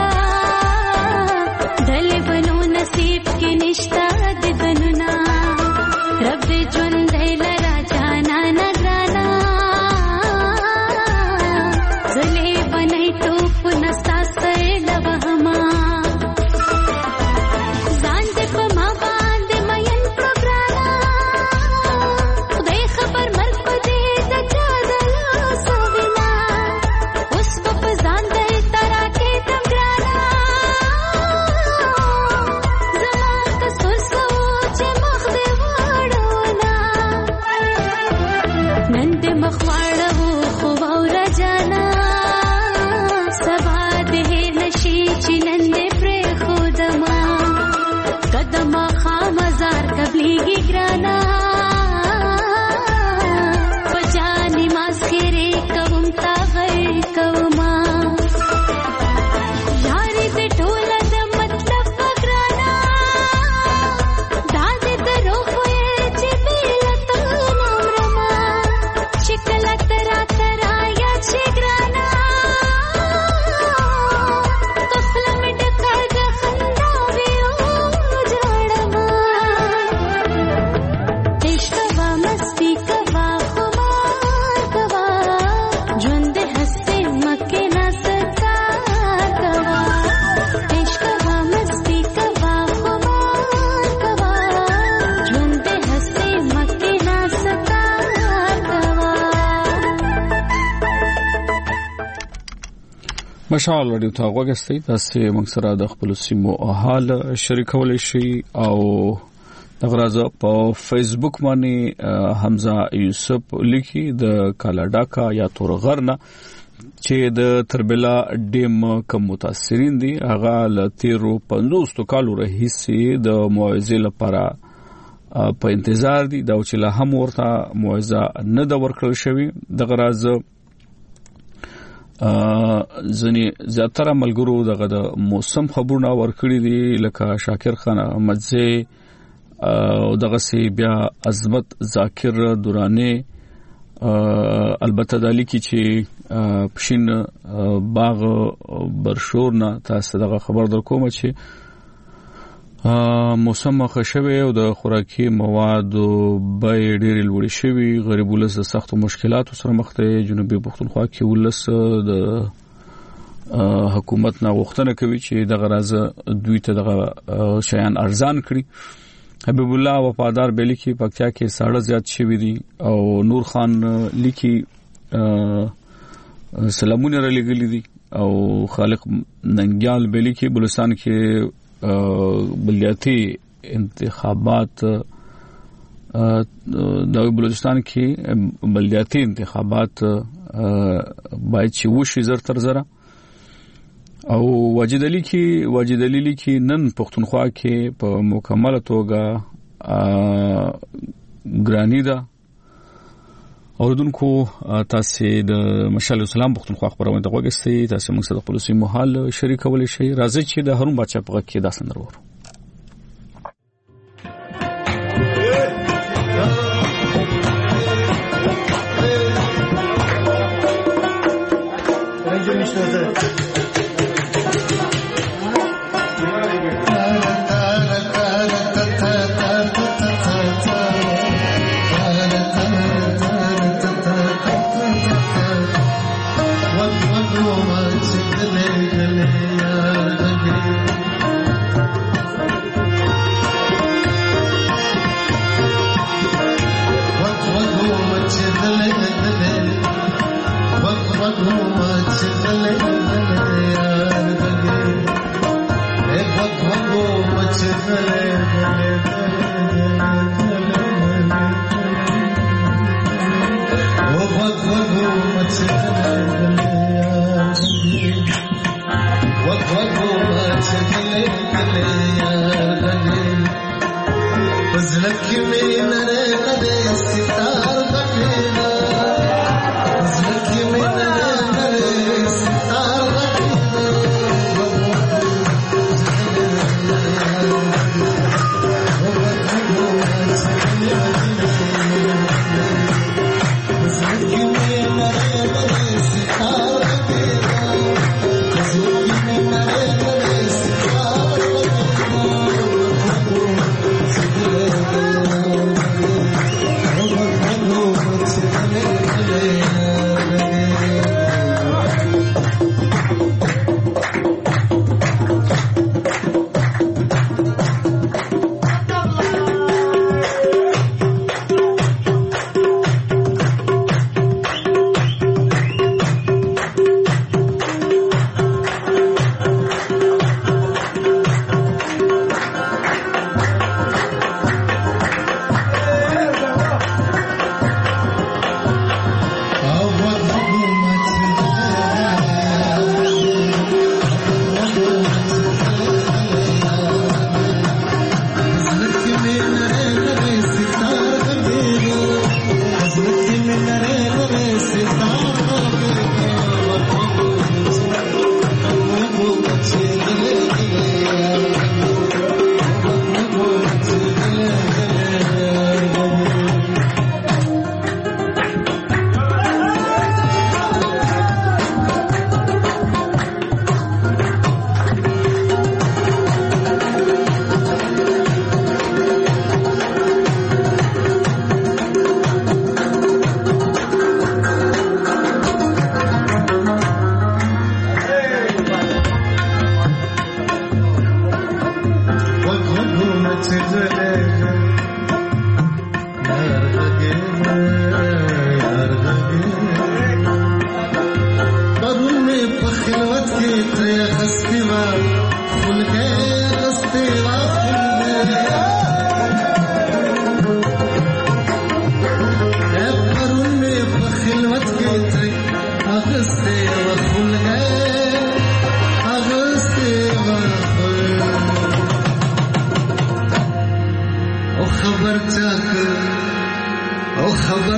دلې بنو نصیب کې نشتا د دننا رب دې ژوندی لرا جانا نګرانا زلې بنای ټوپ نستا ستړ وهما ځان دې په ما باندې مین پروګرانا خدای خبر مرګ په دې د چا د لاسو وینا اوس په ځان دې ترا کې تم ګرانا زما قصور سوچ مخ دې واړونا نن دې مخ واړو خو اور جانا سبا دې نشي چې نن دې پرې خودما قدمه خامزار قبليږي ګرانا پجاني ماسخره کوم تا غي کوما یاري دې مشال رادیو ته وګورئ تاسو موږ سره د خپل سیمو حال شریکول شي او دغرازه په فیسبوک باندې حمزه یوسف لیکي د کالاډاکا یا تورغرنه چې د تربلا ډیم کم متاثرین دي هغه ل تیرو پنځوس کالو راهیسې د موعظې لپاره په انتظار دي دا چې له هم ورته موعظه نه د ورکړل شوی دغرازه ځنی زیاتره ملګرو دغه د موسم خبرونه ورکړي دي لکه شاکر خان احمدزی او دغه سی بیا عظمت ذاکر دورانه البته دالی کی چې پښین باغ برشور نه تاسو دغه خبر درکوم چې موسم خښوي او د خوراکي موادو بیې ډېرې لوړې شوي غریب ولس د سختو مشکلاتو سره مخ دی جنوبي پښتونخوا کې ولس د حکومت نه غوښتنه کوي چې دغه راز دوی ته دغه شیان ارزان کړي حبیب الله وفادار به لیکي پکتیا کې ساړه زیات شوي دي او نور خان لیکي سلامونه را لګلې دي او خالق ننګیال به لیکي بلوچستان کې بلدیاتي انتخابات د بلوچستان کې بلدیاتي انتخابات باید چې وشي زر تر زره او واجد علي کې واجد علي لیکي نن پښتونخوا کې په مکمله توګه ګرانی ده اوردونکو تاسو د مشال اسلام پښتونخوا خبرونه ته وګورئ تاسو موږ سره خپل سیمه حال شریکول شي راځي چې د هرون بچا په کې دا سندر ورو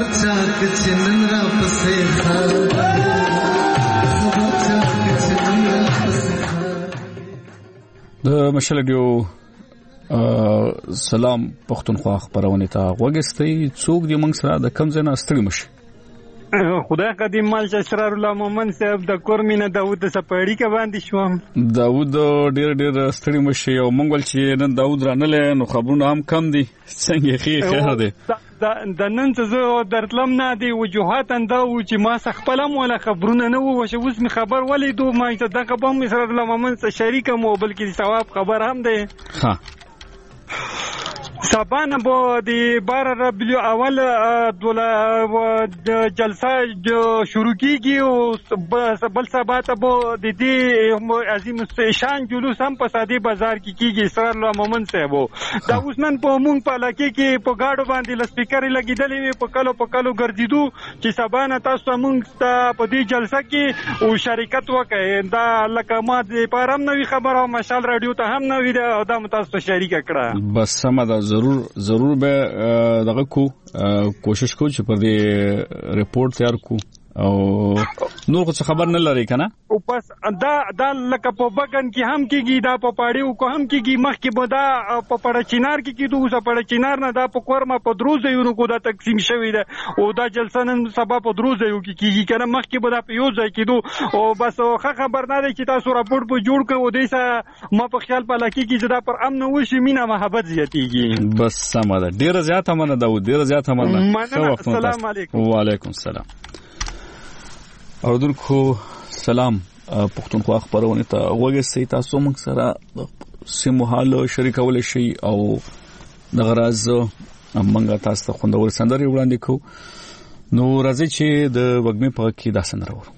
چاک چنن را پسې خار خبر چاک چنن را پسې خار. د مشلډیو سلام پښتونخوا خبرونه ته وګستئ. څوک دې موږ سره د کم ځای نه ستړي مشي. خدای قدیم مال اسرار الله مومن صاحب د کورمینه داوود سپاړی کا باندې شوم. داوود ډیر ډیر ستړي مشي او مونږ ول چې نن داوود رانلې نو خبرونه هم کم دي. څنګه خیر خیر دی د نن څه زه درتلم نه دی وجوهات انده و چې ما خپلم ولا خبرونه نه وو چې اوس می خبر ولې دوه ما ته دغه په اسرار الله مومن سره شریک مو بلکې ثواب خبر هم دی. ها سبانه بو دی بار ربیع اول دوله جلسه شروع کیږي او بل سبا ته بو د دې عظیم شان جلوس هم په سادي بازار کې کیږي. اسرار الله مومن صاحب دا اوس نن په مونږ په لکه کې په گاډو باندې لسپیکر لګیدلې وي په کلو په کلو ګرځیدو چې سبانه تاسو مونږ ته په دې جلسه کې او شریکت وکړي. دا لکه ما دې پارم نوې خبره مشال رادیو ته هم نوې ده او دا تاسو ته شریک کړه. بس سم ده ضرور ضرور به دغه کو کوشش کو چې پر دې ریپورت تیار کو او نور څه خبر نه لري کنه. او پس دا دا لکه په بغن کې هم کېږي دا په پاړیو کو هم کېږي مخکې به دا په پړ چینار کې کېدو اوس په چینار نه دا په کورما په دروزه یو کو دا تقسیم شوی ده او دا جلسه نن سبا په دروزه یو کې کېږي کنه مخکې به دا په یو ځای کېدو او بس خه خبر نه دی چې تاسو راپورټ په جوړ کړو دیسه ما په خیال په لکه کې چې دا پر امن وشي مینا محبت زیاتیږي. بس سم ده ډیر زیاته مننه دا ډیر زیاته مننه. السلام علیکم. وعلیکم السلام. اوردونکو سلام پښتونخوا خبرونه ته وګورئ. تاسو موږ سره سیمو حال شریکول شي او د غراز موږ تاسو ته خوندور سندري وړاندې کوو. نو راځي چې د وګمې په کې دا سندره ورو.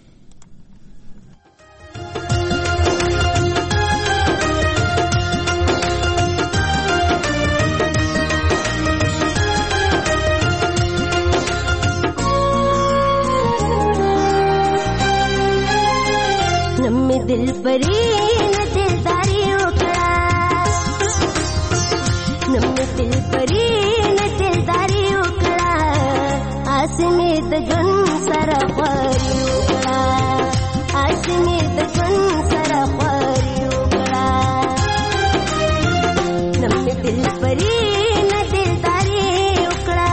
दिल परी न दिलदारी उकड़ा नम्मे दिल परी न दिलदारी उकड़ा आसमे त जन सरा परी उकड़ा आसमे त जन सरा परी उकड़ा नम्मे दिल परी न दिलदारी उकड़ा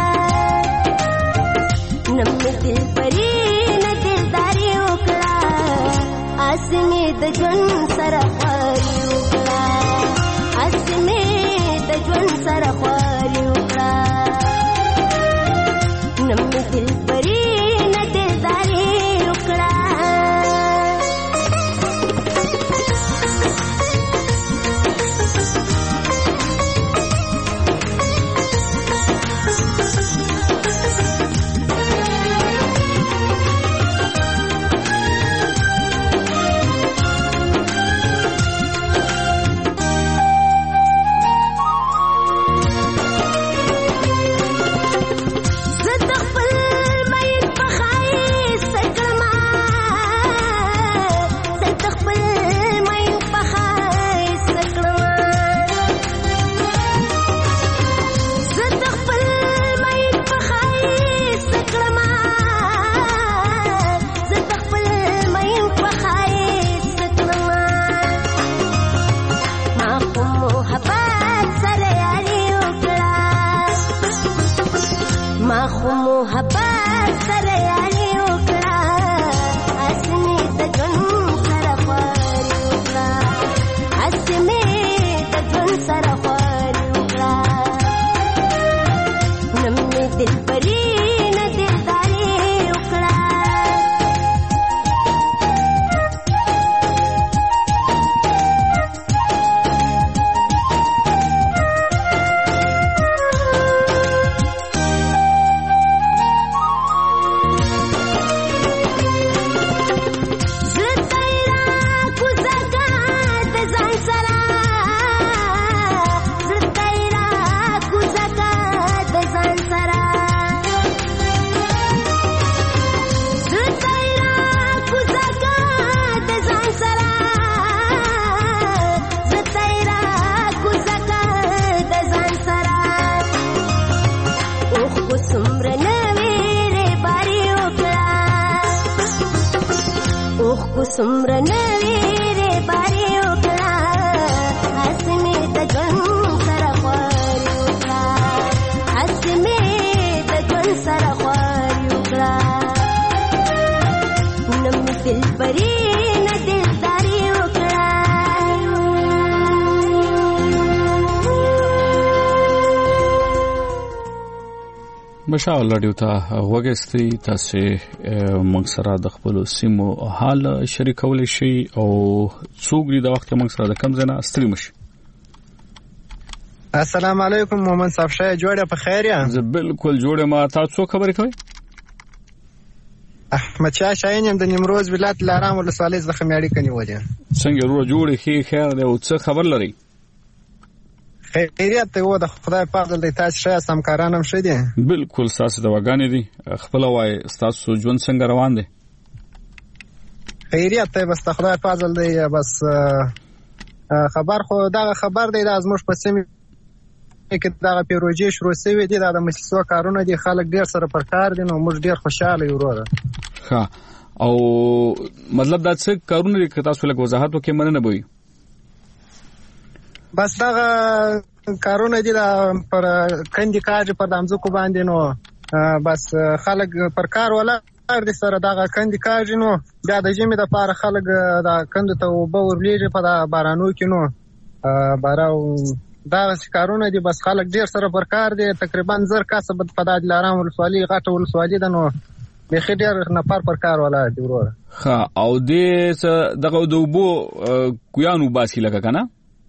नम्मे दिल परी न दिलदारी उकड़ा आसमे د ژوند سره خواري وکړه اسمه د ژوند سره خواري وکړه نم دل پرې نه دلداري وکړه कुसुम्र नवीरे बारी उकला हसमे त ژوند سره خواري وکړه हसमे त ژوند سره خواري وکړه نم دل پرې نه دلداري وکړه بشاو لړیو ته وګستې تاسو موږ سره د خپل سیمو حال شریکول شي او څوک د وخت موږ سره د کم زنه ستړي مشي. السلام علیکم مومن صاحب شه جوړه په خیر یا زه بالکل جوړه ما تاسو خبرې کوي احمد شاه شاهین د نیمروز ولایت لارام ولسوالۍ څخه میاړي کني وځي څنګه ورو جوړه خي خیر دی او څه خبر لري خیریت ته و د خدای پاک د تاسو شه سمکارانم شه دي بالکل تاسو د وګانې دي خپل وای تاسو ژوند څنګه روان دي خیریت ته بس خدای پاک دی بس خبر خو دا خبر دی د ازموش په سیمه کې دا پیروژې شروع شوې دي دا د مؤسسو کارونه دي خلک ډیر سره پر کار دي نو موږ ډیر خوشاله یو وروره ها او مطلب دا څه کارونه دي که تاسو لږ وضاحت وکړئ مننه به بس دا کارونه دي دا پر کندي کاج پر دمځکو باندې نو بس خلک پر کار ولا د سره دا کندي کاج نو دا د جمی د پاره خلک دا کند ته وبو ورلیږي په بارانو کې نو بارو دا کارونه دي بس خلک ډیر سره پر کار دي تقریبا زر کسب په د لارام ولسوالۍ غټه ولسوالۍ ده نو به خډیر نفر پر کار ولا دی ورور ها او دې دغه دوبو کویانو باسي لګه کنه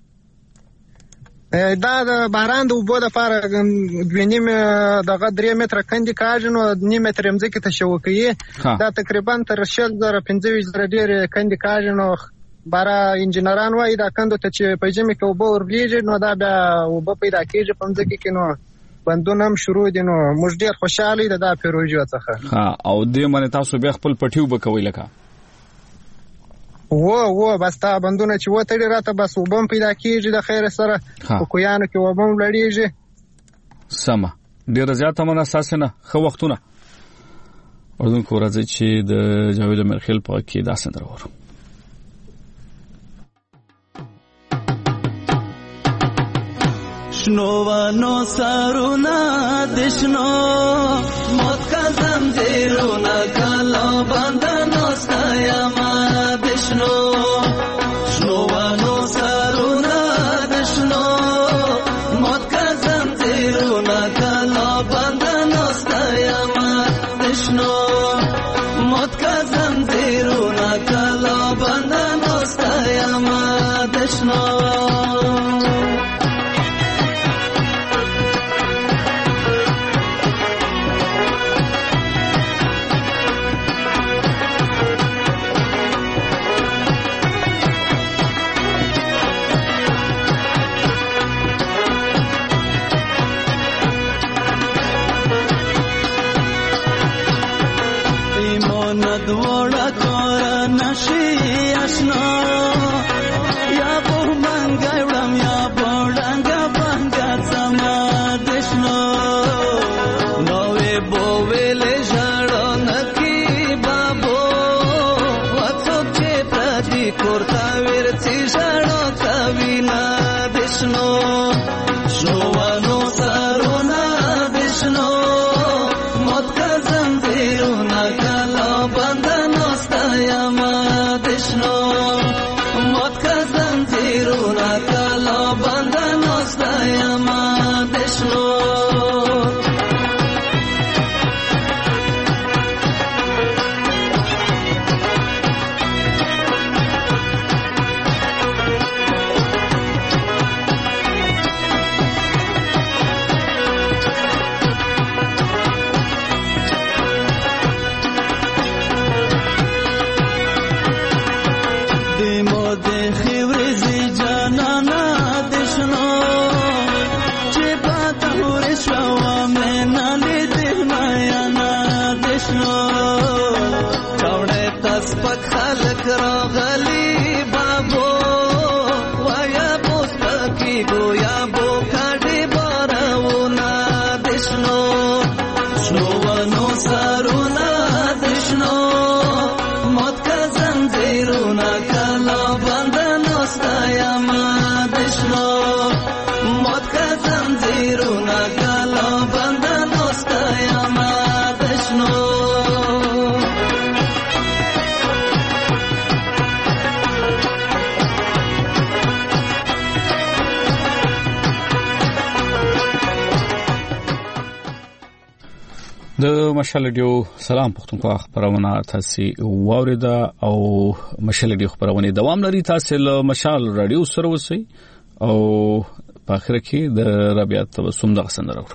دا د باران د وبو د پاره دوینیم دغه درې متره کندي کاج نو نیم متر مځکه ته شوکي دا تقریبا تر شل زره پنځه ویشت زره ډیر کندي کاج نو بارا انجنیران وای دا کندو ته چې په جمی کې وبو ورلیږي نو دا بیا وبو پیدا کیږي په مځکه کې نو بندونه هم شروع دي نو موږ ډیر خوشاله دي دا پروژه څخه ها او دې باندې تاسو بیا خپل پټیو بکوي لکه وو وو بس تا بندونه چې وته راته بس وبم پیدا کیږي د خیر سره په کویانو کې وبم لړیږي سما ډیر زیاته من اساسنه خو وختونه اردن کو راځي چې د جاوید مرخیل په کې داسې درور شنوانو سارونا دشنو موت کا زنجیرونا کلو بندنو ستایما دشنو شنوانو سارونا دشنو موت کا زنجیرونا کلو بندنو ستایما دشنو موت کا زنجیرونا کلو بندنو ستایما دشنو مشال ډیو سلام پښتونخوا خبرونه تاسو واوریدا او مشال ډیو خبرونه دوام لري تاسو له مشال رادیو سره وسی او په اخر کې د رابعه تبسم د غسن راوړو.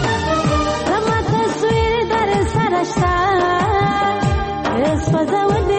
Was I would